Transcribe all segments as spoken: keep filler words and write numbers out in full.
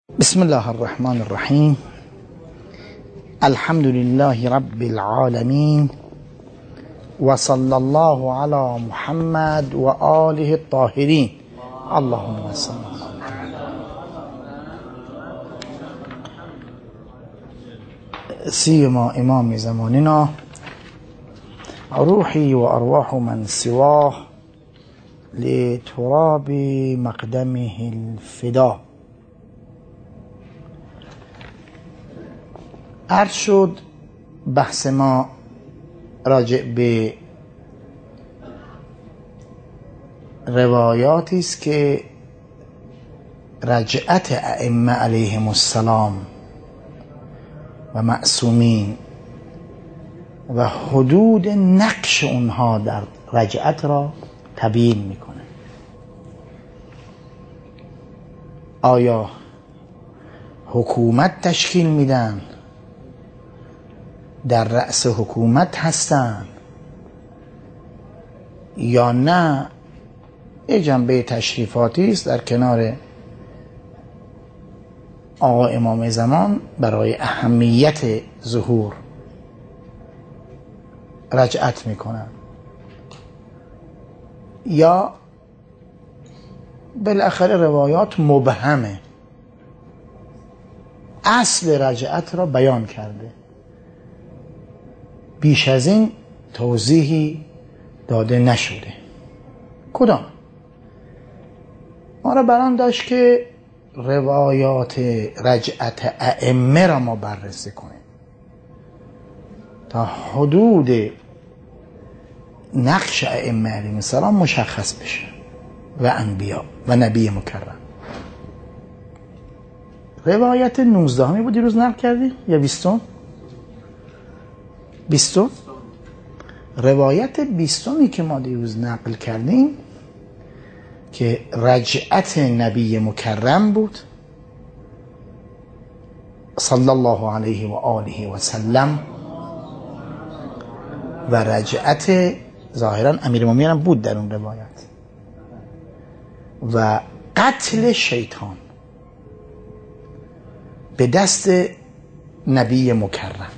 بسم الله الرحمن الرحيم. الحمد لله رب العالمين، وصلى الله على محمد وآله الطاهرين. اللهم صل سيما إمام زماننا روحي وأرواح من سواه لتراب مقدمه الفدا. عرض شد بحث ما راجع به روایاتی است که رجعت ائمه علیهم السلام و معصومین و حدود نقش اونها در رجعت را تبیین میکنه. آیا حکومت تشکیل میدن، در رأس حکومت هستن، یا نه یه جنبه تشریفاتی است در کنار آقا امام زمان برای اهمیت ظهور رجعت میکنن، یا بالاخره روایات مبهمه، اصل رجعت را بیان کرده، بیش از این توضیحی داده نشده. کدام؟ ما را بران داشت که روایات رجعت ائمه را ما بررسی کنیم تا حدود نقش ائمه علیهم السلام مشخص بشه و انبیا و نبی مکرم. روایت نوزدهمی بود دیروز نقل کردی یا بیستم؟ بیستم؟ روایت بیستمی که ما دیروز نقل کردیم که رجعت نبی مکرم بود صلی الله علیه و آله و سلم، و رجعت ظاهرا امیرالمومنین هم بود در اون روایت، و قتل شیطان به دست نبی مکرم.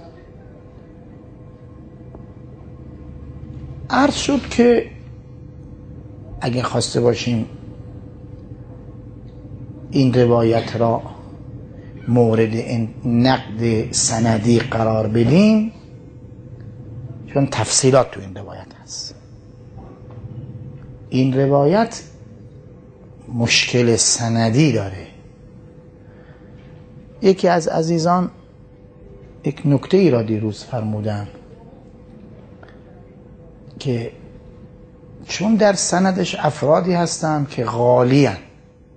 عرض شد که اگه خواسته باشیم این روایت را مورد نقد سندی قرار بدیم، چون تفصیلات تو این روایت هست. این روایت مشکل سندی داره. یکی از عزیزان یک نکته ای را دیروز فرمودن که چون در سندش افرادی هستند که غالی هستند،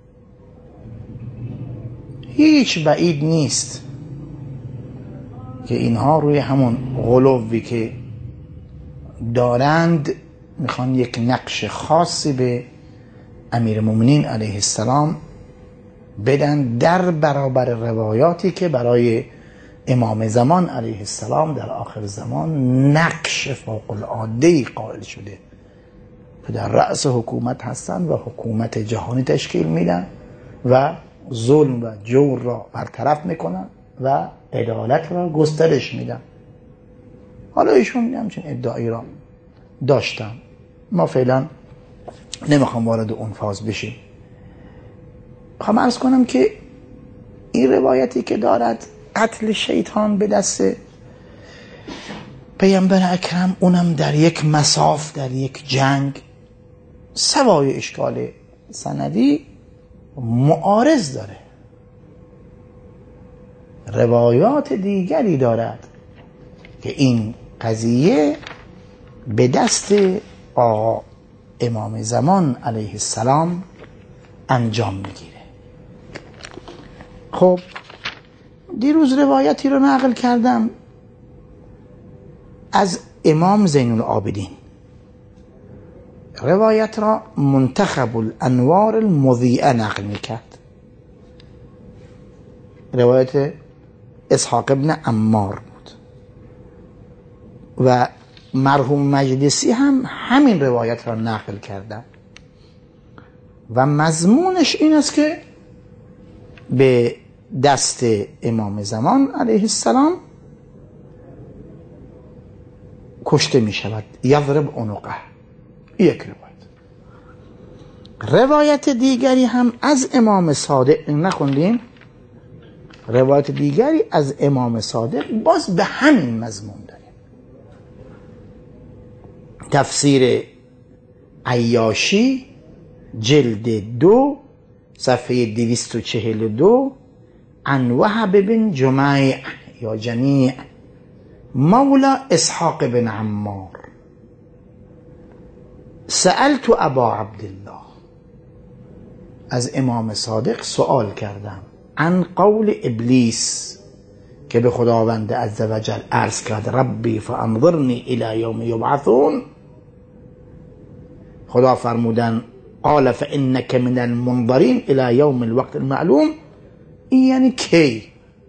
هیچ بعید نیست که اینها روی همون غلوی که دارند میخوان یک نقش خاصی به امیرالمومنین علیه السلام بدن در برابر روایاتی که برای امام زمان علیه السلام در آخر زمان نقش فوق العاده‌ای قائل شده که در رأس حکومت هستند و حکومت جهانی تشکیل میدن و ظلم و جور را برطرف میکنن و عدالت را گسترش میدن. حالا ایشون همچین ادعایی را داشتن، ما فعلا نمیخوام وارد اون فاز بشیم. خواهم عرض کنم که این روایتی که دارد قتل شیطان به دست پیامبر اکرم، اونم در یک مساف، در یک جنگ، سوای اشکال سندی معارض داره. روایات دیگری دارد که این قضیه به دست آقا امام زمان علیه السلام انجام میگیره. خب دیروز روایتی رو نقل کردم از امام زین العابدین. روایت را منتخب الانوار المضیئه نقل میکرد، روایت اسحاق ابن عمار بود، و مرحوم مجلسی هم همین روایت را نقل کردن و مضمونش این است که به دست امام زمان علیه السلام کشته می شود. یضرب عنقه. یک روایت. روایت دیگری هم از امام صادق نخوندیم، روایت دیگری از امام صادق باز به همین مضمون داریم. تفسیر عیاشی جلد دو صفحه دویست و چهل و دو عن وهب بن جمیع یا جمیع مولا اسحاق بن عمار سألت ابا عبدالله، از امام صادق سوال کردم، عن قول ابلیس که به خداوند عزوجل عرض کرد ربی فانظرنی الی یوم یبعثون، خدا فرمودن قال فانک من المنظرین الی یوم الوقت المعلوم. این یعنی کی؟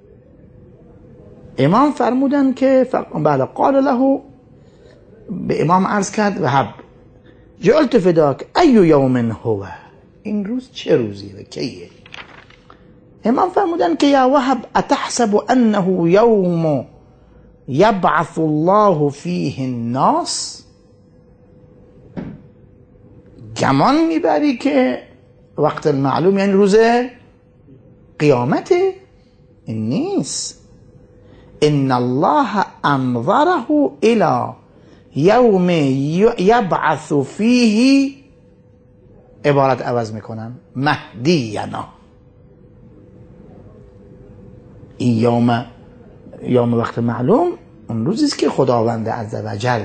امام فرمودن که بله قال له، به امام عرض کرد وهب جعلت فداک ای یوم هو، این روز چه روزی و کیه؟ امام فرمودن که یا وهب اتحسب انه یوم یبعث الله فیه الناس، گمان میبری که وقت المعلوم یعنی روز قیامته؟ این نیست. ان الله انظره الى یوم یبعث فیه، عبارت عوض میکنن مهدینا، این یوم یوم وقت معلوم اون روزیست که خداوند عزوجل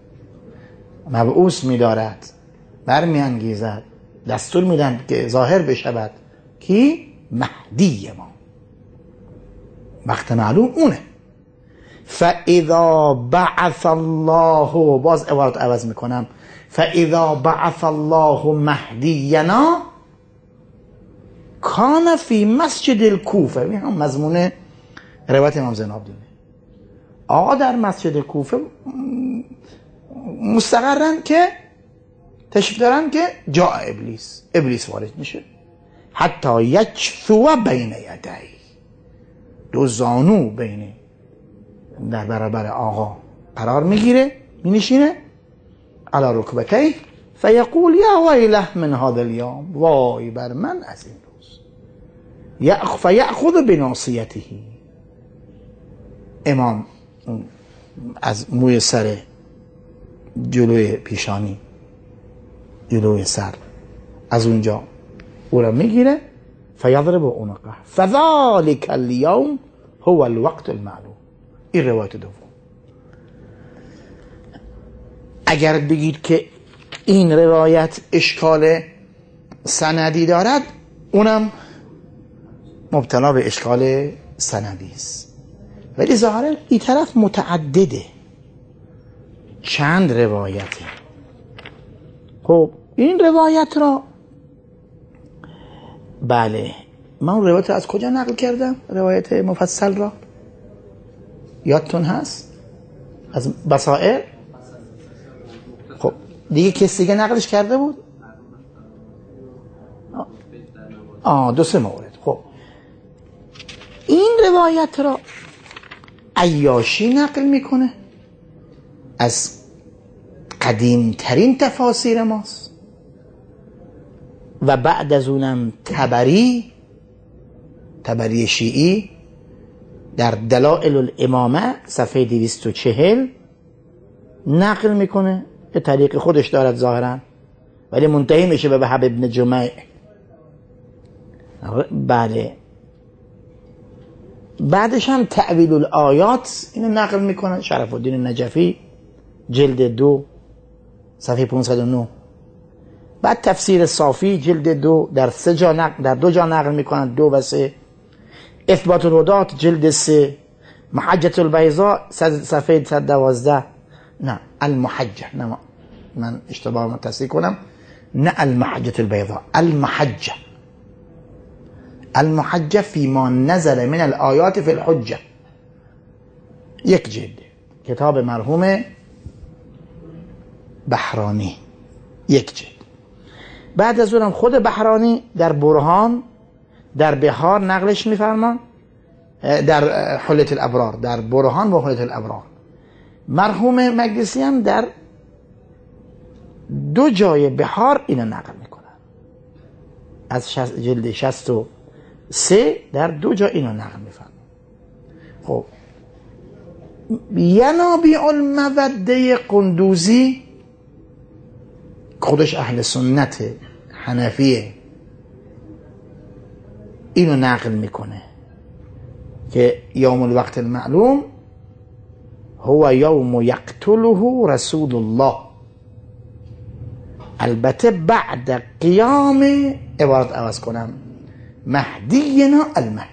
مبعوث می‌دارد، برمی‌انگیزد، دستور میدن که ظاهر بشود کی؟ مهدی ما، وقت معلوم اونه. فاذا بعث الله، باز عبارت عوض میکنم، فاذا بعث الله مهدینا کان فی مسجد الکوفه. این هم مضمون روایت امام زین‌العابدین. آقا در مسجد کوفه مستقرن که تشریف دارن که جا ابلیس، ابلیس وارد میشه، حتی یجثو بین یدی، دو زانو بین در برابر آقا قرار میگیره، مینشینه علی رکبتیه فیقول یا ویله من هذا اليوم، وای بر من از این روز، فیأخذ بناصیته، امام از موی سر جلوی پیشانی، جلوی سر، از اونجا او را میگیره، فیضرب عنقه فذلک اليوم هو الوقت المعلوم. این روایت دوم. اگر بگید که این روایت اشکال سندی دارد، اونم مبتلا به اشکال سندی است، ولی ظاهرا این طرف متعدده، چند روایته. خب این روایت را بله من اون روایت را از کجا نقل کردم؟ روایت مفصل را یادتون هست؟ از بصائر. خب دیگه کسی دیگه نقلش کرده بود؟ آه دو سه مورد. خب این روایت را عیاشی نقل میکنه، از قدیم ترین تفاسیر ماست، و بعد از اونم تبری، تبری شیعی در دلائل الامامه صفحه دویست و چهل نقل میکنه، یه طریق خودش دارد ظاهرا، ولی منتهی میشه به وهب ابن جمیع. بله بعدش هم تأویل الآیات اینو نقل میکنه، شرف الدین نجفی جلد دو صفحه پانصد و نه. بعد تفسیر صافی جلد دو در سه جا نقل، در دو جا نقل میکنن، دو و سه. اثبات الهدات جلد سه. محجة البیضاء صفحه صد و دوازده، نه المحجة، نه من اشتباه من تصحیح کنم، نه المحجة البیضاء، المحجة، المحجة فيما نزل من الآيات في الحجة، یک جلد، کتاب مرحوم بحرانی، یک جلد. بعد از اونم خود بحرانی در برهان در بحار نقلش میفرمان، در حلة الابرار، در برهان و حلة الابرار. مرحوم مقدسی هم در دو جای بحار اینو نقل میکنن، از جلد شصت و سه در دو جا اینو نقل میفرمان. خب ینابیع الموده قندوزی خودش اهل سنت حنفیه، اینو نقل میکنه که یوم الوقت المعلوم هو یوم یقتله رسول الله، البته بعد قیام، عبارت عوض کنم، مهدینا المهدی.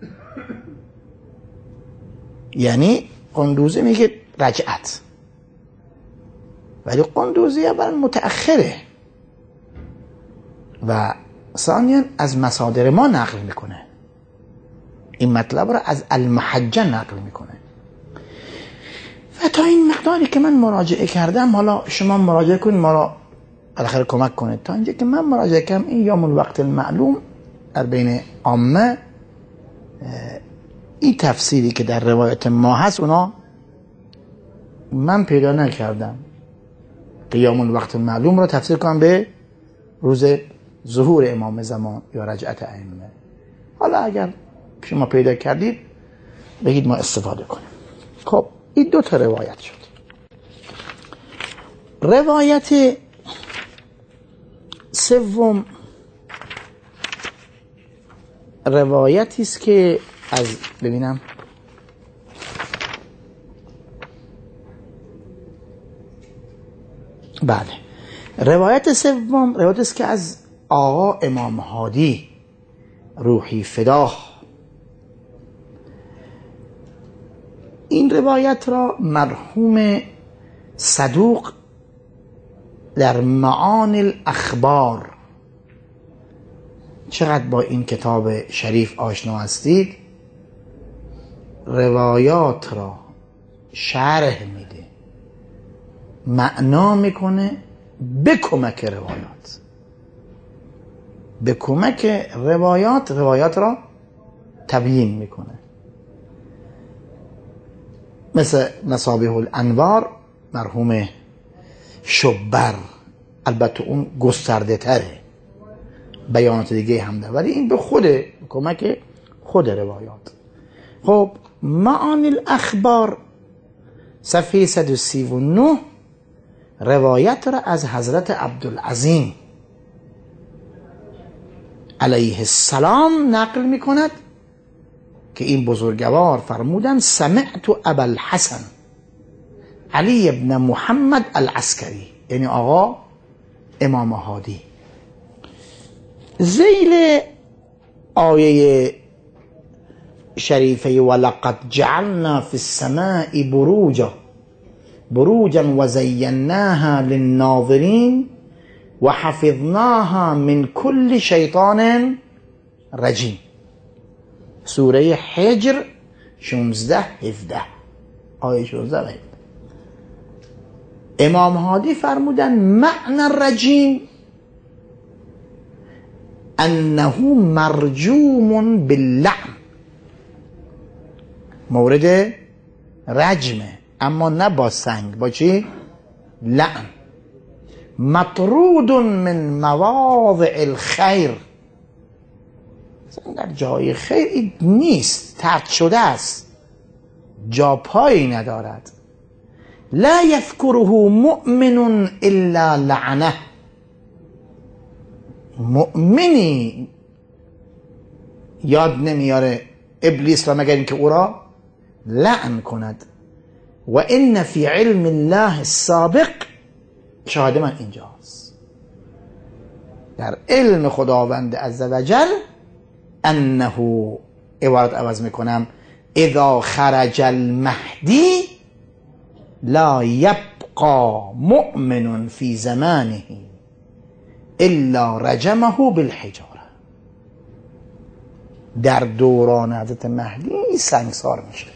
یعنی قندوزی میگه رجعت، ولی قندوزی اولا متأخره و ثانیا از مصادر ما نقل میکنه، این مطلب را از المحجه نقل میکنه. و تا این مقداری که من مراجعه کردم، حالا شما مراجعه کنید ما را بالاخره کمک کنید. تا اینجا که من مراجعه کردم این یوم الوقت المعلوم در بین عامه، این تفسیری که در روایت ما هست اونا من پیدا نکردم که یوم الوقت المعلوم را تفسیر کنم به روز ظهور امام زمان یا رجعت ائمه. حالا اگر شما پیدا کردید بگید ما استفاده کنیم. خب این دو تا روایت شد. روایت سوم روایتی است که از ببینم بله روایت سوم روایت است که از آقا امام هادی روحی فداه. این روایت را مرحوم صدوق در معانی الاخبار، چقدر با این کتاب شریف آشنا هستید، روایات را شرح میده، معنا میکنه به کمک روایات، به کمک روایات روایات را تبیین میکنه. مثل مصابیح الانوار مرحوم شبر، البته اون گسترده تره، بیانات دیگه هم داره، ولی این به خود کمک خود روایات. خب معانی الاخبار صفحه صد و سی و نه روایت را از حضرت عبدالعظیم علیه السلام نقل می کند که این بزرگوار فرمودند سمعت ابا الحسن علی ابن محمد العسکری، یعنی آقا امام هادی، ذیل آیه شریفه ولقد جعلنا في السماء بروجا بروجا وزیناها للناظرین وحفظناها من كل شیطان رجیم، سوره حجر شانزده هفده، آیه شانزده هفده. امام هادی فرمودن معنی الرجیم انه مرجوم باللعن، مورد رجمه اما نه با سنگ، با چی؟ لعن. مطرود من مواضع الخیر، در جای خیر نیست، ترک شده است، جا پایی ندارد. لا یذکره مؤمن الا لعنه، مؤمنی یاد نمیاره ابلیس را مگر اینکه او را لعن کند. و ان فی علم الله السابق، شاهد من اینجاست، در علم خداوند عزوجل انه، عبارت عوض میکنم، اذا خرج المهدی لا یبقى مؤمن فی زمانه الا رجمه بالحجاره، در دوران حضرت مهدی سنگسار میشه،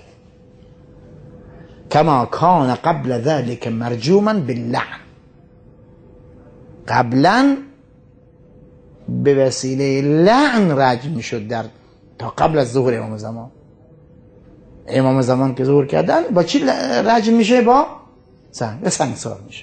کما کان قبل ذلك مرجوما باللعن، قبلا به وسیله لعن رجم میشد در تا قبل از ظهور امام زمان. امام زمان که ظهور کردن با چی رجم میشه؟ با سنگ، به سنگسار میشه.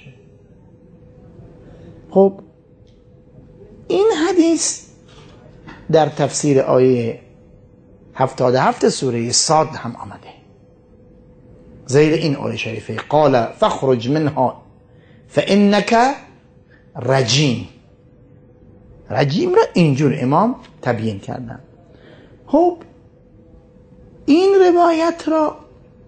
خب این حدیث در تفسیر آیه هفتاد و هفت سوره صاد هم آمده. زیر این آیه شریفه قال فخرج منها فانک رجیم. رجیم را اینجور امام تبیین کردن. خب این روایت را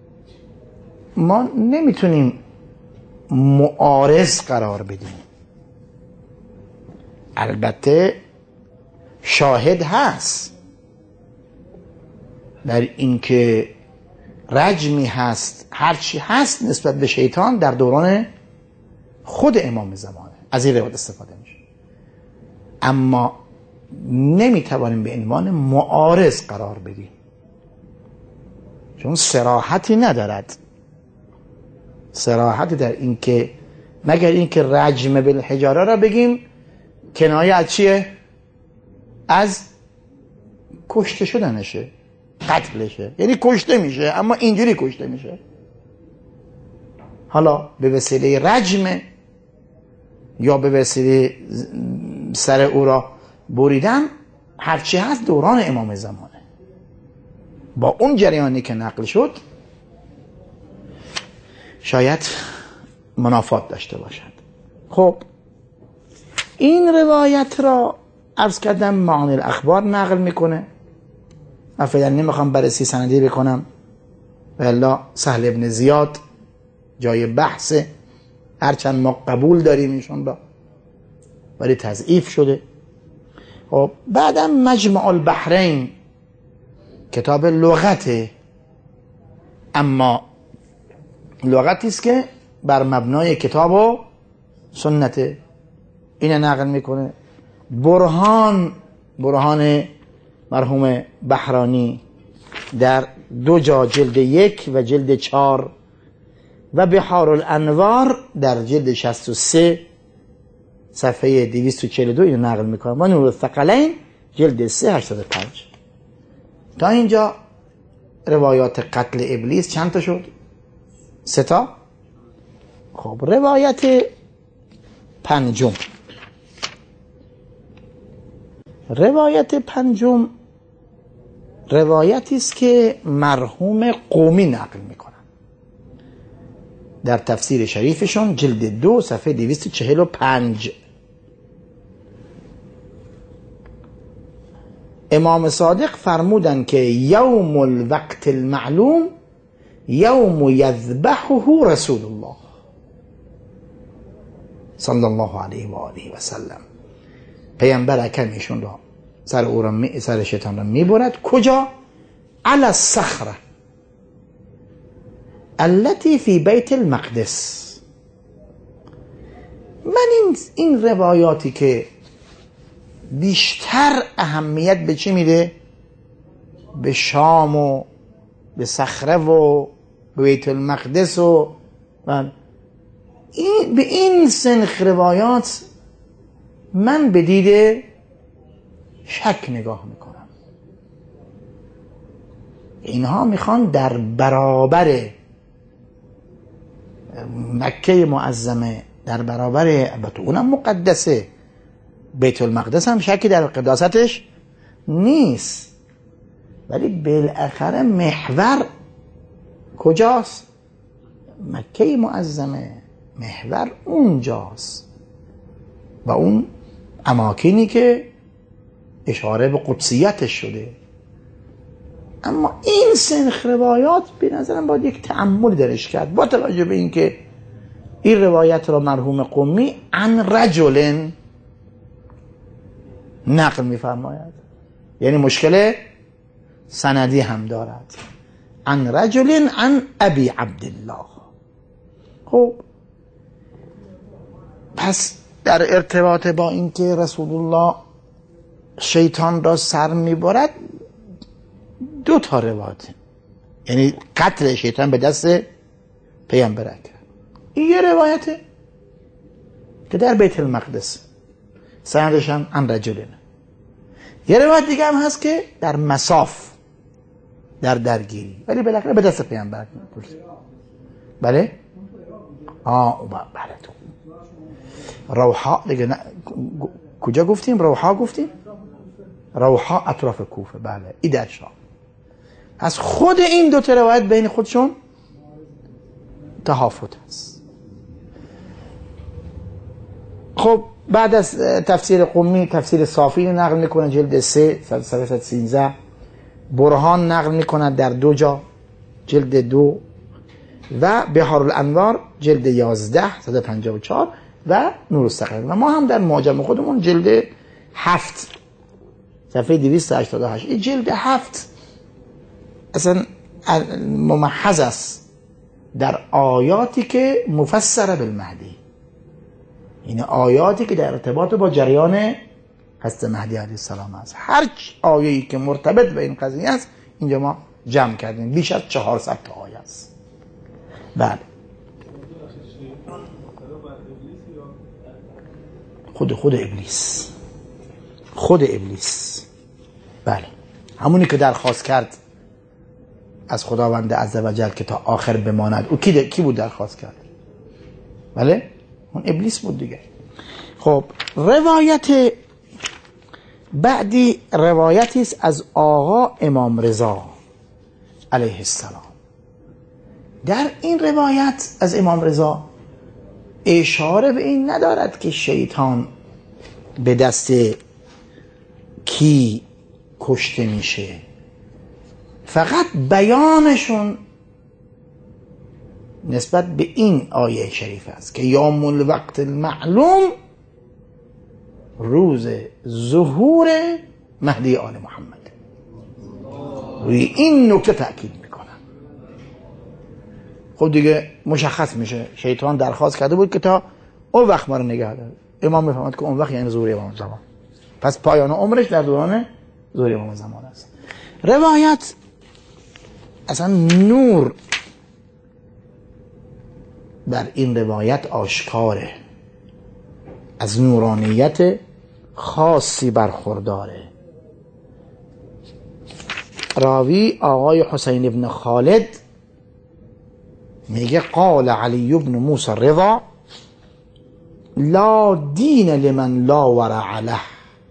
ما نمیتونیم معارض قرار بدیم. البته شاهد هست در اینکه رجمی هست، هرچی هست نسبت به شیطان در دوران خود امام زمانه، از این روایت استفاده میشه، اما نمیتوانیم به عنوان معارض قرار بدیم چون صراحتی ندارد. صراحتی در این که مگر این که رجم بالحجاره را بگیم کنایه از چیه؟ از کشته شدنشه، قتلشه، یعنی کشته میشه اما اینجوری کشته میشه. حالا به وسیله رجم یا به وسیله سر او را بریدن، هرچی هست دوران امام زمانه. با اون جریانی که نقل شد شاید منافات داشته باشد. خب این روایت را عرض کردم معانی الاخبار نقل میکنه. من فعلا نمیخوام بررسی سندی بکنم، والا سهل ابن زیاد جای بحثه، هرچند ما قبول داریم ایشون را ولی تضعیف شده. خب بعدم مجمع البحرین کتاب لغته، اما لغتی است که بر مبنای کتاب و سنت اینه نقل میکنه. برهان برهان مرحوم بحرانی در دو جا جلد یک و جلد چار و بحار الانوار در جلد شصت و سه صفحه دویست و چهل و دو اینو نقل میکنه و نور الثقلین جلد سه هشتاد و پنج. تا اینجا روایات قتل ابلیس چند تا شد؟ سه تا. خب روایت پنجم روایت پنجم روایتی است که مرحوم قومی نقل میکنن در تفسیر شریفشون جلد دو صفحه دویست و چهل و پنج. امام صادق فرمودن که یوم الوقت المعلوم یوم یذبحه رسول الله صلی الله علیه و آله و سلم. پیامبر اکرم ایشون را سر او را می سر شیطان را میبرد. کجا؟ علی الصخره التي فی بیت المقدس. من این این روایاتی که بیشتر اهمیت به چی میده؟ به شام و به صخره و به بیت المقدس و من این به این سنخ روایات من به دید شک نگاه میکنم. اینها میخوان در برابر مکه معظمه، در برابر البته اونم مقدسه، بیت المقدس هم شکی در قداستش نیست، ولی بالاخره محور کجاست؟ مکه معظمه، محور اونجاست و اون اماکنی که اشاره به قدسیتش شده. اما این سنخ روایات به نظرم باید یک تأمل درش کرد با توجه به این که این روایت را مرحوم قمی عن رجل نقل می‌فرماید، یعنی مشکل سندی هم دارد. عن رجل عن ابی عبدالله. خب پس در ارتباط با اینکه رسول الله شیطان را سر میبرد دو تا روایت، یعنی قتل شیطان به دست پیامبر اکرم. این یه روایته که در بیت المقدس سندش هم عن رجلن، یه روایت دیگه هم هست که در مساف، در درگیری، ولی بالاخره به دست پیامبر. بله آه بله تو روحا دیگه ن... کجا گفتیم؟ روحا گفتیم؟ روحا اطراف کوفه. بله این در شام. از خود این دو تا روایت بین خودشون تحافظ هست. خب بعد از تفسیر قمی تفسیر صافی نقل میکنه جلد سه صفحه سیزده، برهان نقل میکنه در دو جا جلد دو، و بحار الانوار جلد یازده صد و پنجاه و چهار و نور الثقلین. و ما هم در معجم خودمون جلد هفت صفحه دویست و هشتاد و هشت، این جلد هفت اصلا ممحض است در آیاتی که مفسره بالمهدی، این آیاتی که در ارتباط با جریان هست مهدی علیه السلام است. هر آیه‌ای که مرتبط به این قضیه است اینجا ما جمع کردیم، بیش از چهارصد تا آیه است. بله خود خود ابلیس خود ابلیس بله همونی که درخواست کرد از خداوند عزوجل که تا آخر بماند. او کی, کی بود درخواست کرد؟ بله اون ابلیس بود دیگه. خب روایت بعدی روایتی است از آقا امام رضا علیه السلام. در این روایت از امام رضا اشاره به این ندارد که شیطان به دست کی کشته میشه، فقط بیانشون نسبت به این آیه شریف است که یوم الوقت المعلوم، روز ظهور مهدی آل محمد. روی این نکته تأکید میکنم. خب دیگه مشخص میشه شیطان درخواست کرده بود که تا اون وقت ما رو نگه داره. امام میفهمد که اون وقت یعنی ظهور امام زمان، پس پایان عمرش در دوران ظهور امام زمان است. روایت اصلا نور بر این روایت آشکاره، از نورانیت خاصی برخورداره. راوی آقای حسین ابن خالد میگه قال علی ابن موسی رضا لا دین لمن لا ورع له،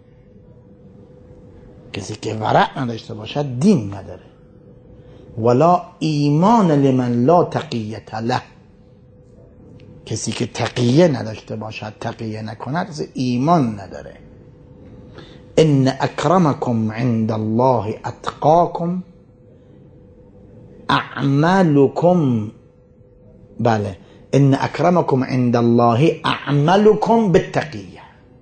کسی که ورع نداشته باشد دین نداره. ولا ایمان لمن لا تقیت له، کسی که تقیه نداشته باشد، تقیه نکند، ایمان نداره. ان اکرمکم عند الله اتقاکم اعمالکم، بله ان اکرمکم عند الله اعمالکم بالتقیه.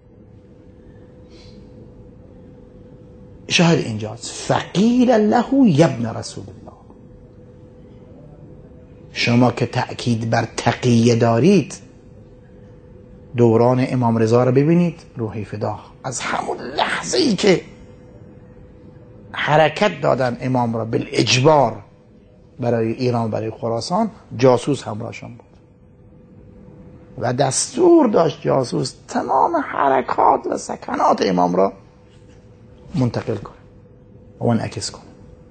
شاهد اینجاست فقیل له یبن رسول الله، شما که تأکید بر تقیه دارید دوران امام رضا رو ببینید، روحی فدا. از همون لحظه ای که حرکت دادن امام را بالاجبار برای ایران، برای خراسان، جاسوس همراهشان بود و دستور داشت جاسوس تمام حرکات و سکنات امام را منتقل کنه و منعکس کنه.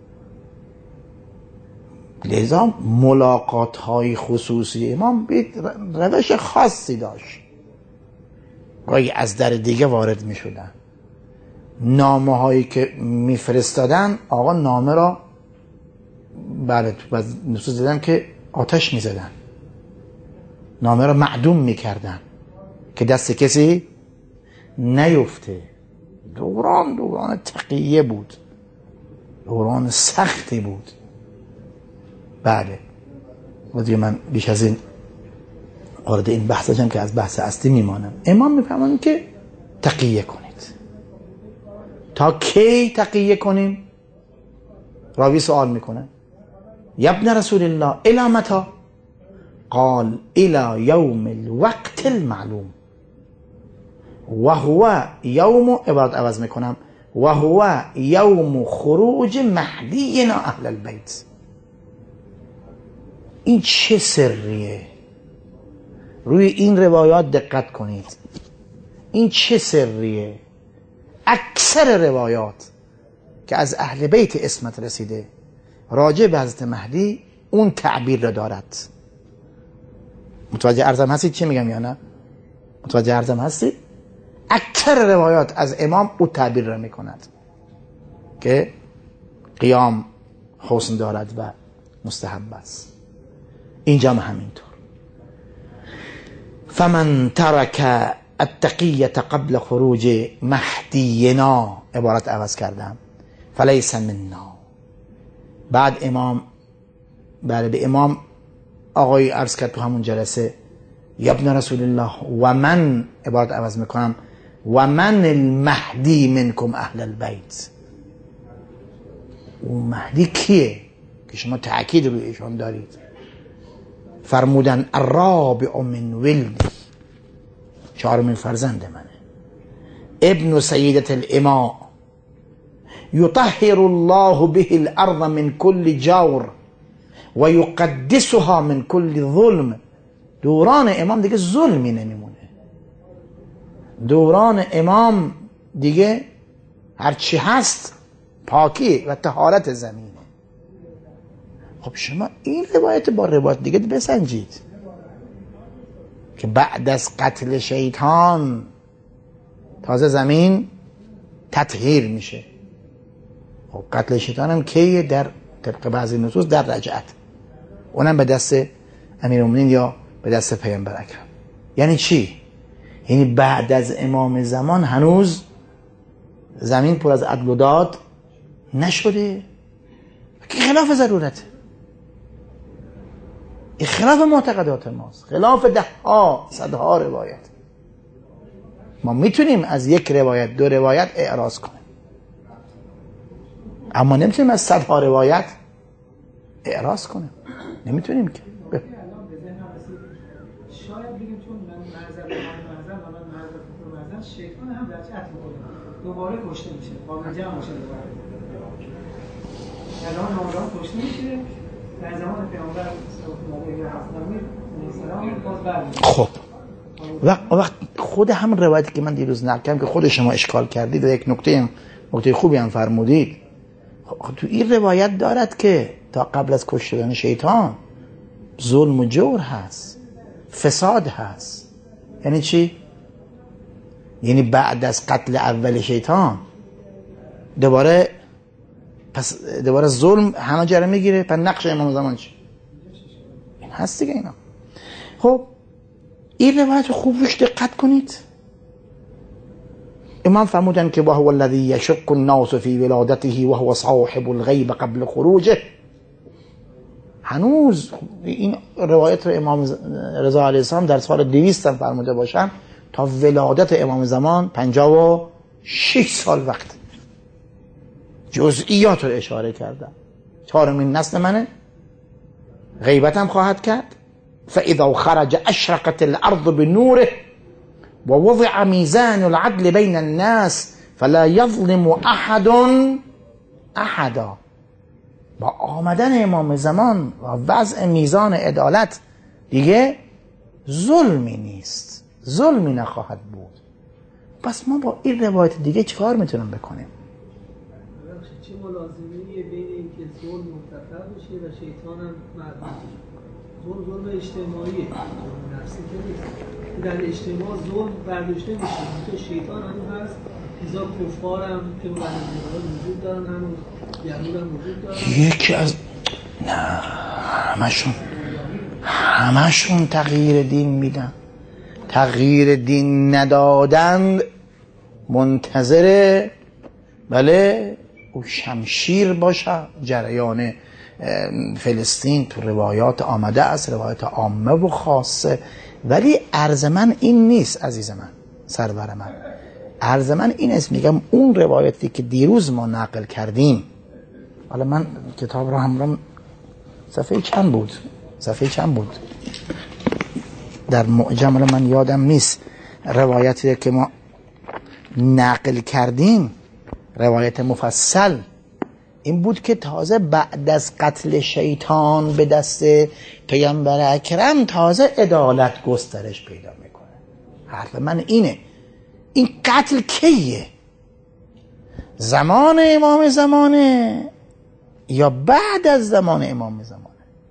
لذا ملاقات های خصوصی امام به روش خاصی داشت. گاهی از در دیگه وارد می شدن، نامه هایی که می فرستادن آقا نامه را بله تو نصوص دیدم که آتش می زدن، نامه را معدوم می کردن که دست کسی نیفته. دوران دوران تقیه بود، دوران سختی بود. بله و دیگه من بیش از این وارد این بحث نشم که از بحث اصلی میمانم. امام میفهمن که تقیه کنید. تا کی تقیه کنیم؟ راوی سوال میکنه یبن رسول الله الی متی؟ قال الی یوم الوقت المعلوم و هو یوم، عبارت عوض میکنم، و هو یوم خروج مهدینا اهل البیت. این چه سریه؟ روی این روایات دقت کنید. این چه سریه؟ اکثر روایات که از اهل بیت اسمت رسیده راجع به حضرت مهدی اون تعبیر را دارد. متوجه عرضم هستید چی میگم یا نه؟ متوجه عرضم هستید؟ اکثر روایات از امام او تعبیر را میکند که قیام حسن دارد و مستحب است. اینجا هم همینطور. فمن ترک التقیة قبل خروج مهدینا، عبارت عوض کردم، فلیس منا. بعد امام بعد به امام آقای عرض کرد تو همون جلسه یا ابن رسول الله و من، عبارت عوض میکنم، و من المهدی منکم اهل البیت. اون مهدی کیه که شما تأکید روی ایشان دارید؟ فرمودن الرابع من ولدی، چهارمین فرزند منه، ابن سیدة الاماء، یطهر الله به الارض من كل جور و یقدسها من كل ظلم. دوران امام دیگه ظلمی نمیمونه. دوران امام دیگه هرچی هست پاکی و طهارت زمینه. خب شما این روایت با روایت دیگه بسنجید که بعد از قتل شیطان تازه زمین تطهیر میشه. خب قتل شیطان هم کیه؟ در طبق بعضی نصوص در رجعت، اونم به دست امیرالمومنین یا به دست پیامبر اکرم. یعنی چی؟ یعنی بعد از امام زمان هنوز زمین پر از عدل و داد نشده، که خلاف ضرورته، این خلاف معتقدات ماست، خلاف ده ها صدها روایت. ما میتونیم از یک روایت دو روایت اعراض کنیم، اما نمیتونیم از صدها روایت اعراض کنیم، نمیتونیم که. شاید بگیم چون من معذرت معذرت و من معذرت معذرت شیطان هم در چت می‌کنه، دوباره کشته میشه، قابل جمع میشه دوباره. الان نامدار کشته میشه در زمان پیامبر صلی الله علیه و سلم باز برمیاد. خب وقت خود هم روایتی که من دیروز نقل کردم که خود شما اشکال کردید و یک نکته نکته خوبی هم فرمودید، خب تو این روایت دارد که تا قبل از کشتن شیطان ظلم و جور هست، فساد هست. یعنی چی؟ یعنی بعد از قتل اول شیطان دوباره پس دوباره ظلم همه جا رو میگیره. پس نقش امام زمان چی؟ این هست دیگه. اینا خب این روایت خوب روش دقت کنید. امام فرمودن که وهو الذی یشق الناس فی ولادته وهو صاحب الغیب قبل خروجه. هنوز این روایت رو امام رضا علیه السلام در سال دویست هم فرموده باشن، تا ولادت امام زمان پنجاه و شش سال وقت. جزئیات رو اشاره کردم. چهارمین نسل منه، غیبت هم خواهد کرد. فاذا خرج اشرقت الارض بنوره و وضع میزان العدل بین الناس فلا یظلم احد احدا. با آمدن امام زمان و وضع میزان عدالت دیگه ظلمی نیست، ظلمی نخواهد بود. پس ما با این روایت دیگه چیکار میتونیم بکنیم؟ چه ملازمه‌ای بین اینکه ظلم مرتفع بشه و شیطان هم مردم ظلم ظلم اجتماعیه، نفسی که نیست. در اجتماع ظلم برداشته میشه، تو شیطان هم هست، ایزا کفار هم که بنده وجود دارن، هنوز یهود هم وجود دارن. یکی از نه همشون همشون تغییر دین میدن. تغییر دین ندادن منتظر بله او شمشیر باشه. جریان فلسطین تو روایات آمده است، روایات عامه و خاصه، ولی عرض من این نیست عزیز من، سرور من. عرض من این است، میگم اون روایتی که دیروز ما نقل کردیم، حالا من کتاب رو همرام صفحه چند بود صفحه چند بود در معجم من یادم نیست، روایتی که ما نقل کردیم روایت مفصل این بود که تازه بعد از قتل شیطان به دست پیامبر اکرم تازه عدالت گسترش پیدا میکنه. حرف من اینه. این قتل کیه؟ زمان امام زمانه یا بعد از زمان امام زمانه؟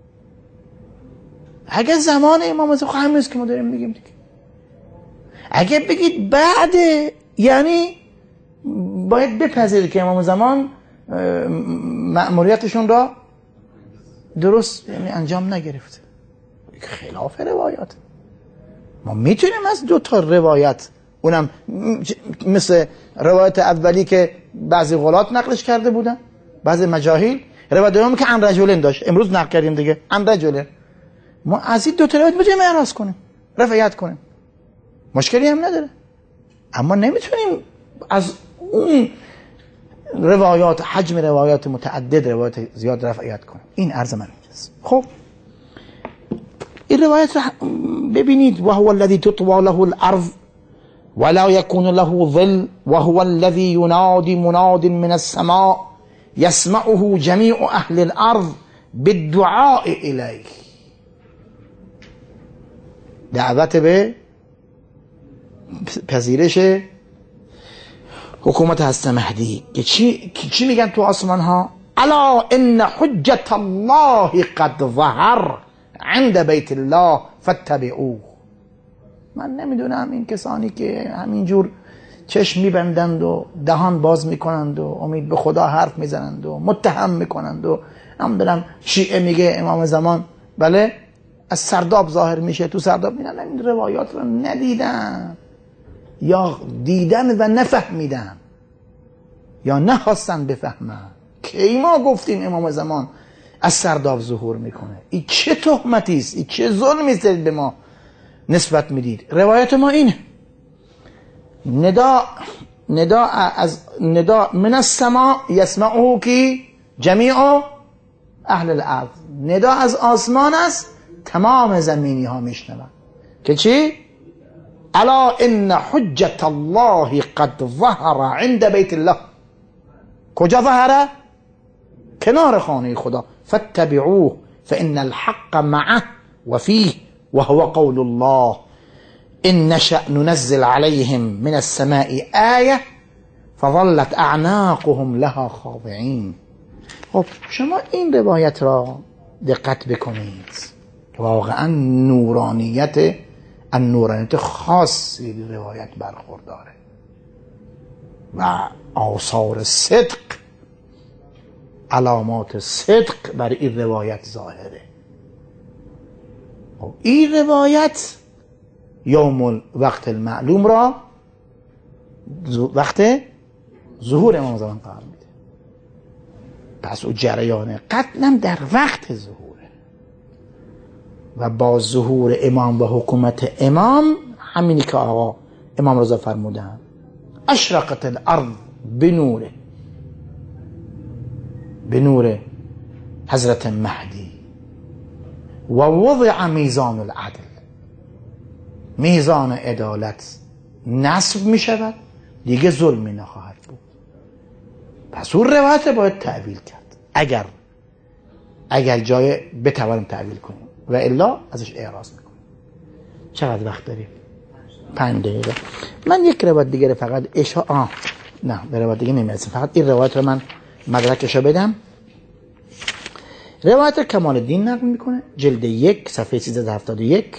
اگه زمان امام زمانه، خب همینست که ما داریم میگیم دیگه. اگه بگید بعده، یعنی باید بپذیرید که امام زمان مأموریتشون را درست یعنی انجام نگرفته. خلاف روایات. ما میتونیم از دو تا روایت، اونم مثل روایت اولی که بعضی غلات نقلش کرده بودن، بعضی مجاهیل، روایت دوم که عن رجلین داشت، امروز نقل کردیم دیگه، عن رجلین، ما از این دو تا روایت میتونیم اعراض کنیم، رفعیت کنیم، مشکلی هم نداره. اما نمیتونیم از اون روایات، حجم روایات متعدد، روایات زیاد رفعیت کنیم. این عرض من اینجاست. خب این روایت رو ببینید. و هو الذی تطوی له الارض ولا يكون له ظل وهو الذي ينادي مناد من السماء يسمعه جميع اهل الارض بالدعاء الیه. دعوت به پذیرش حکومت حضرت مهدی که چی چی میگن تو آسمان ها؟ الا ان حجت الله قد ظهر عند بیت الله فاتبعوه. من نمیدونم این کسانی که همینجور چشم میبندند و دهان باز میکنند و امید به خدا حرف میزنند و متهم میکنند و نمیدونم شیعه میگه امام زمان بله از سرداب ظاهر میشه، تو سرداب میدن، این روایات رو ندیدن یا دیدن و نفهمیدن یا نخواستن بفهمن. کی ما گفتیم امام زمان از سرداب ظهور میکنه؟ این چه تهمتی است؟ این چه ظلمی است به ما نسبت میدید؟ روایت ما اینه. ندا ندا از ندا من السماء یسمعه کی جمیع اهل الارض. ندا از آسمان است، تمام زمینی ها میشنون که چی؟ الا ان حجت الله قد ظهر عند بیت الله. کجا ظهره؟ کنار خانه خدا. فاتبعوه فان الحق معه وفيه وهو قول الله ان نشأ ننزل عليهم من السماء آية فظلت اعناقهم لها خاضعين. خب شما این روایت را دقت بکنید، واقعا نورانیت النورانیت خاصی روایت برخورداره و آثار صدق، علامات صدق بر این روایت ظاهره. این روایت یوم وقت المعلوم را وقت ظهور امام زمان قرار میده. پس او جریان قتلم در وقت ظهوره و با ظهور امام و حکومت امام، همینی که آقا امام رضا فرمودن اشرقت الارض بنوره، بنور حضرت مهدی و وضع میزان العدل، میزان عدالت نصب می شود، دیگه ظلمی نخواهد بود. پس اون روایت باید تعویل کرد اگر اگر جای بتوانیم تعویل کنیم و الا ازش اعراض میکنیم. چقدر وقت داریم؟ پنج دقیقه. من یک روایت دیگه فقط اشاره آه نه به روایت دیگه نمیرسیم، فقط این روایت رو من مدرکشو بدم. روایت کمال الدین نقل میکنه، جلد یک صفحه سیصد و هفتاد و یک.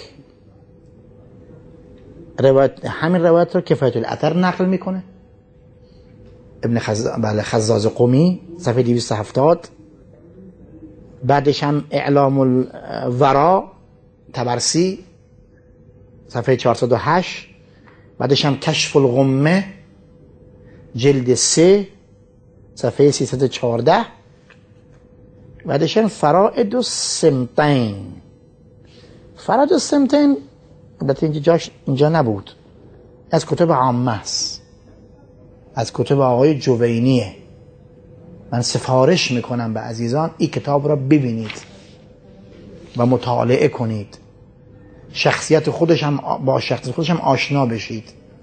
روایت همین روایت رو کفایت الاثر نقل میکنه، ابن خز... بله خزاز قمی صفحه دویست و هفتاد. بعدش هم اعلام الورا طبرسی صفحه چهارصد و هشت. بعدش هم کشف الغمه جلد سه صفحه سیصد و چهارده. بعدش هم فرائد السمتین. فرائد السمتین البته اینجا جاش اینجا نبود، از کتب عامه است، از کتب آقای جوینیه. من سفارش میکنم به عزیزان این کتاب را ببینید و مطالعه کنید، شخصیت خودش هم با شخصیت خودش هم آشنا بشید.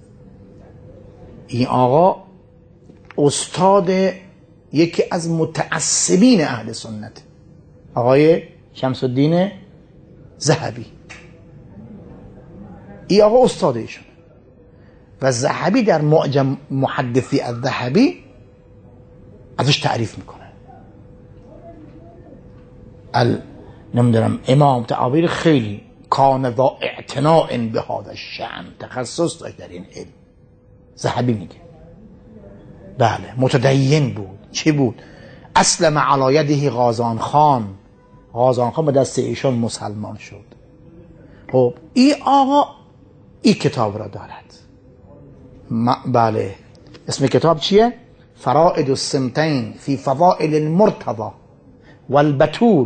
این آقا استاد یکی از متعصبین اهل سنت، آقای شمس الدین ذهبی. این آقا استاد ایشون و ذهبی در معجم محدثی الذهبی ازش تعریف میکنه. ال نمیدونم امام تعابیر خیلی کان ذا اعتناء به هذا الشأن، تخصص داشت در این علم. ذهبی میگه بله متدین بود. چی بود؟ اسلم علی یده غازان خان، غازان خان به دست ایشان مسلمان شد. خب این آقا این کتاب را دارد. بله اسم کتاب چیه؟ فرائد السمتین فی فضائل المرتضی والبتول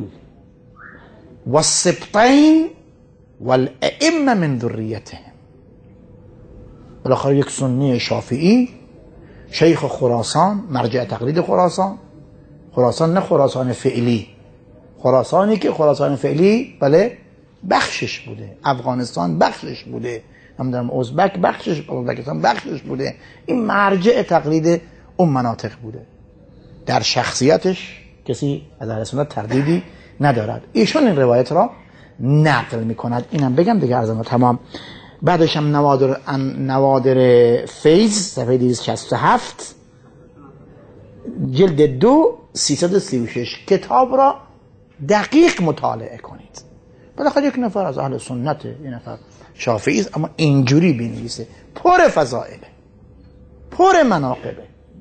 والسبطین والائمه من ذریتهم. بالاخره یک سنی شافعی، شیخ خراسان، مرجع تقلید خراسان، خراسان نه خراسان فعلی، خراسانی که خراسان فعلی بله بخشش بوده، افغانستان بخشش بوده، نمیدونم ازبک بخشش، ازبکستان بخشش بوده. این مرجع تقلید اون مناطق بوده. در شخصیتش کسی از اهل سنت تردیدی ندارد. ایشون این روایت را نقل میکند. اینم بگم دیگه ارزم تمام. بعدش هم نوادر نوادر فیض صفحه دویست و شصت و هفت جلد دو سیصد و سی و شش. کتاب را دقیق مطالعه کنید. بالاخره یک نفر از اهل سنت، یک نفر شافعی است، اما اینجوری بنویسه، پر فضائله، پر مناقبه،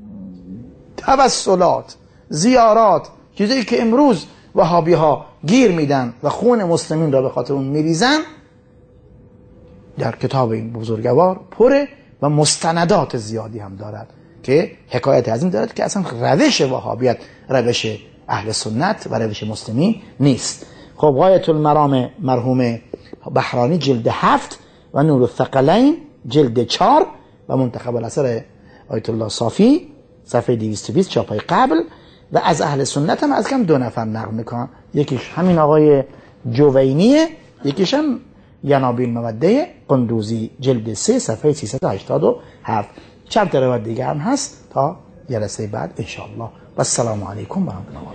توسلات، زیارات، چیزایی که امروز وهابی ها گیر میدن و خون مسلمین را به خاطر اون میریزن، در کتاب این بزرگوار پره و مستندات زیادی هم دارد که حکایت از این دارد که اصلا روش وهابیت روش اهل سنت و روش مسلمین نیست. خب غایت المرام مرحوم بحرانی جلد هفت و نور الثقلین جلد چار و منتخب الاثر آیت الله صافی صفحه دویست و بیست چاپای قبل. و از اهل سنت هم از کم دو نفر نقل میکنن، یکیش همین آقای جوینیه، یکیش هم ینابی الموده قندوزی جلد سه صفحه سیصد و هشتاد و هفت. چند تا روایت دیگه هم هست تا جلسه بعد ان شاء الله. و السلام علیکم و رحمت الله.